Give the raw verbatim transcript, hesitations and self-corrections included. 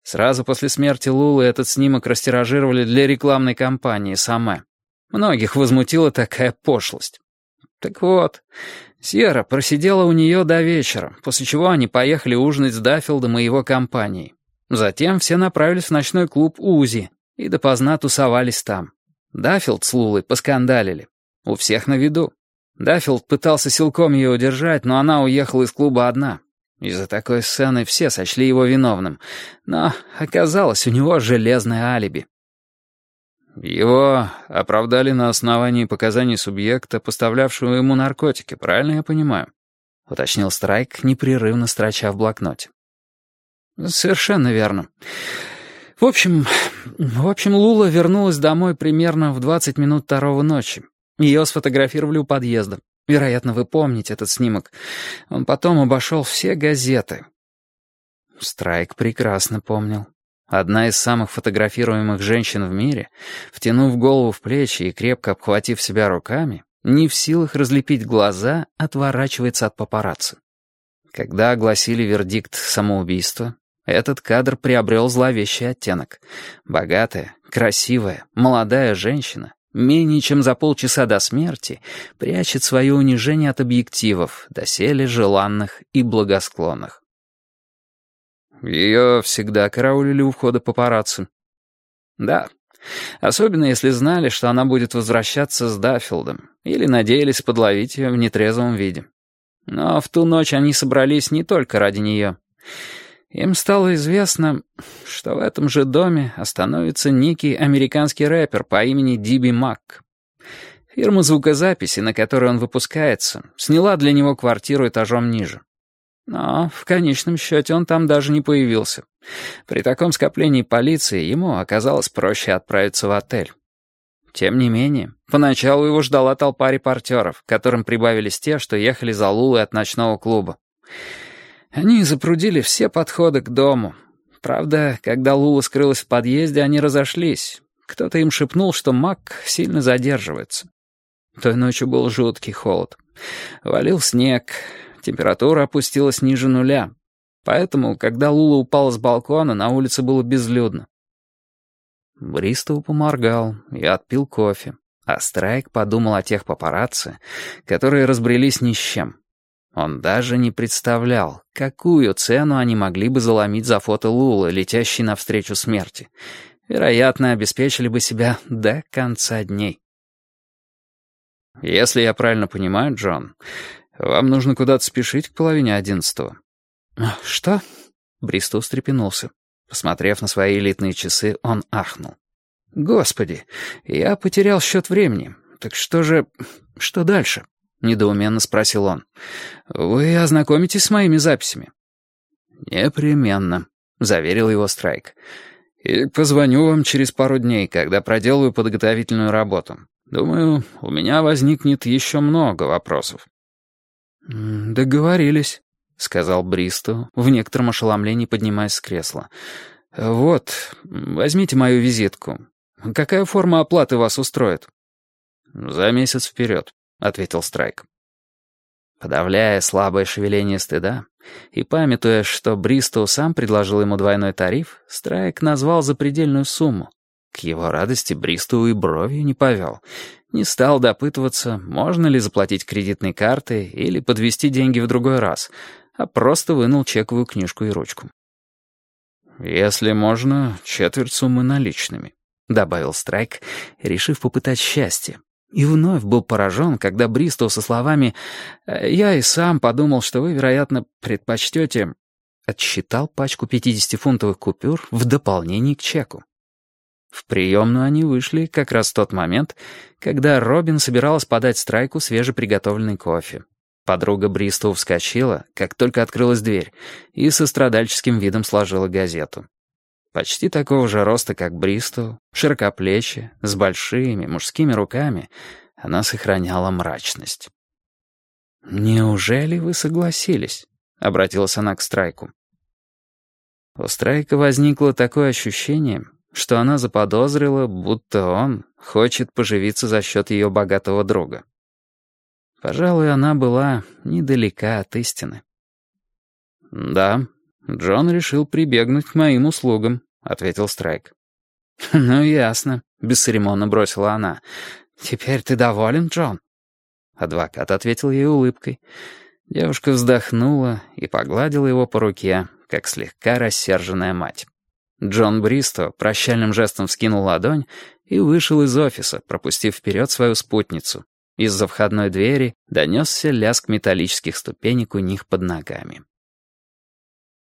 Сразу после смерти Лулы этот снимок растиражировали для рекламной кампании «Саме». Многих возмутила такая пошлость. Так вот, Сьерра просидела у нее до вечера, после чего они поехали ужинать с Даффилдом и его компанией. Затем все направились в ночной клуб «Узи» и допоздна тусовались там. Даффилд с Лулой поскандалили. У всех на виду. Даффилд пытался силком ее удержать, но она уехала из клуба одна. Из-за такой сцены все сочли его виновным. Но оказалось, у него железное алиби. Его оправдали на основании показаний субъекта, поставлявшего ему наркотики, правильно я понимаю? Уточнил Страйк, непрерывно строча в блокноте. Совершенно верно. В общем, в общем, Лула вернулась домой примерно в двадцать минут второго ночи. Ее сфотографировали у подъезда. Вероятно, вы помните этот снимок. Он потом обошел все газеты. Страйк прекрасно помнил. Одна из самых фотографируемых женщин в мире, втянув голову в плечи и крепко обхватив себя руками, не в силах разлепить глаза, отворачивается от папарацци. Когда огласили вердикт самоубийства, этот кадр приобрел зловещий оттенок. Богатая, красивая, молодая женщина менее чем за полчаса до смерти прячет свое унижение от объективов, доселе желанных и благосклонных. Ее всегда караулили у входа папарацци. Да, особенно если знали, что она будет возвращаться с Даффилдом, или надеялись подловить ее в нетрезвом виде. Но в ту ночь они собрались не только ради нее. Им стало известно, что в этом же доме остановится некий американский рэпер по имени Диби Мак. Фирма звукозаписи, на которой он выпускается, сняла для него квартиру этажом ниже. Но в конечном счете он там даже не появился. При таком скоплении полиции ему оказалось проще отправиться в отель. Тем не менее, поначалу его ждала толпа репортеров, которым прибавились те, что ехали за Лулой от ночного клуба. Они запрудили все подходы к дому. Правда, когда Лула скрылась в подъезде, они разошлись. Кто-то им шепнул, что Мак сильно задерживается. Той ночью был жуткий холод. Валил снег, температура опустилась ниже нуля. Поэтому, когда Лула упала с балкона, на улице было безлюдно. Бристоу поморгал и отпил кофе, а Страйк подумал о тех папарацци, которые разбрелись ни с чем. Он даже не представлял, какую цену они могли бы заломить за фото Лулы, летящей навстречу смерти. Вероятно, обеспечили бы себя до конца дней. «Если я правильно понимаю, Джон, вам нужно куда-то спешить к половине одиннадцатого». «Что?» Бристоу встрепенулся. Посмотрев на свои элитные часы, он ахнул. «Господи, я потерял счет времени. Так что же... что дальше?» — недоуменно спросил он. «Вы ознакомитесь с моими записями?» «Непременно», — заверил его Страйк. «И позвоню вам через пару дней, когда проделаю подготовительную работу. Думаю, у меня возникнет еще много вопросов». «Договорились», — сказал Бристоу, в некотором ошеломлении поднимаясь с кресла. «Вот, возьмите мою визитку. Какая форма оплаты вас устроит?» «За месяц вперед», — ответил Страйк. Подавляя слабое шевеление стыда и памятуя, что Бристоу сам предложил ему двойной тариф, Страйк назвал запредельную сумму. К его радости Бристоу и бровью не повел. Не стал допытываться, можно ли заплатить кредитной картой или подвести деньги в другой раз, а просто вынул чековую книжку и ручку. «Если можно, четверть суммы наличными», — добавил Страйк, решив попытать счастье. И вновь был поражен, когда Бристоу со словами «Я и сам подумал, что вы, вероятно, предпочтете...» отсчитал пачку пятидесятифунтовых купюр в дополнение к чеку. В приемную они вышли как раз в тот момент, когда Робин собиралась подать Страйку свежеприготовленный кофе. Подруга Бристоу вскочила, как только открылась дверь, и со страдальческим видом сложила газету. Почти такого же роста, как Бристоу, широкоплечья, с большими мужскими руками, она сохраняла мрачность. «Неужели вы согласились?» — обратилась она к Страйку. У Страйка возникло такое ощущение, что она заподозрила, будто он хочет поживиться за счет ее богатого друга. Пожалуй, она была недалека от истины. «Да, «Джон решил прибегнуть к моим услугам», — ответил Страйк. «Ну, ясно», — бесцеремонно бросила она. «Теперь ты доволен, Джон?» Адвокат ответил ей улыбкой. Девушка вздохнула и погладила его по руке, как слегка рассерженная мать. Джон Бристо прощальным жестом вскинул ладонь и вышел из офиса, пропустив вперед свою спутницу. Из-за входной двери донесся лязг металлических ступенек у них под ногами.